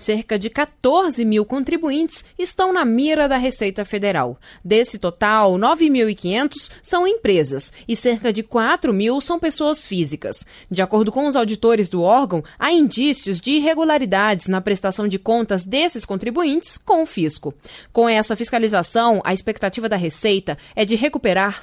cerca de 14 mil contribuintes estão na mira da Receita Federal. Desse total, 9.500 são empresas e cerca de 4 mil são pessoas físicas. De acordo com os auditores do órgão, há indícios de irregularidades na prestação de contas desses contribuintes com o fisco. Com essa fiscalização, a expectativa da Receita é de recuperar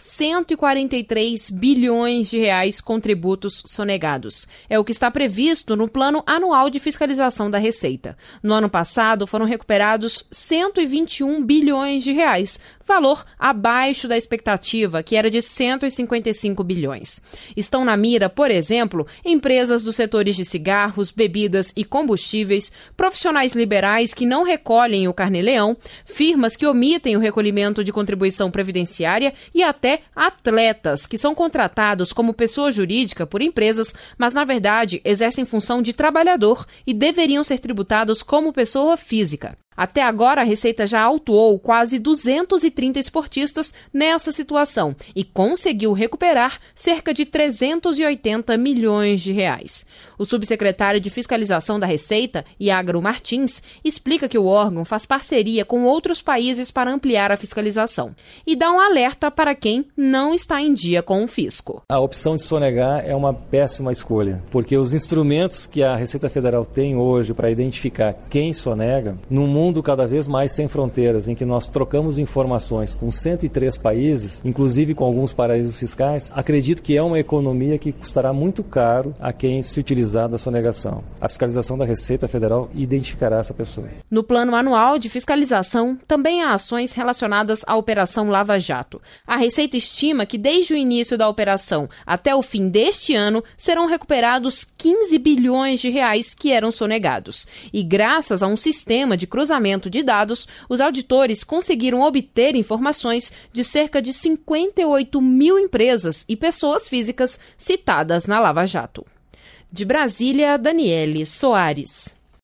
143 bilhões de reais com tributos sonegados. É o que está previsto no Plano Anual de Fiscalização da Receita. No ano passado, foram recuperados 121 bilhões de reais, valor abaixo da expectativa, que era de 155 bilhões. Estão na mira, por exemplo, empresas dos setores de cigarros, bebidas e combustíveis, profissionais liberais que não recolhem o carnê-leão, firmas que omitem o recolhimento de contribuição previdenciária e até atletas que são contratados como pessoa jurídica por empresas, mas na verdade exercem função de trabalhador e deveriam ser tributados como pessoa física. Até agora, a Receita já autuou quase 230 esportistas nessa situação e conseguiu recuperar cerca de 380 milhões de reais. O subsecretário de Fiscalização da Receita, Iagro Martins, explica que o órgão faz parceria com outros países para ampliar a fiscalização e dá um alerta para quem não está em dia com o fisco. A opção de sonegar é uma péssima escolha, porque os instrumentos que a Receita Federal tem hoje para identificar quem sonega, num mundo cada vez mais sem fronteiras, em que nós trocamos informações com 103 países, inclusive com alguns paraísos fiscais, acredito que é uma economia que custará muito caro a quem se utilizar da sonegação. A fiscalização da Receita Federal identificará essa pessoa. No Plano Anual de Fiscalização, também há ações relacionadas à Operação Lava Jato. A Receita estima que desde o início da operação até o fim deste ano serão recuperados 15 bilhões de reais que eram sonegados. E graças a um sistema de cruzamento de dados, os auditores conseguiram obter informações de cerca de 58 mil empresas e pessoas físicas citadas na Lava Jato. De Brasília, Daniele Soares.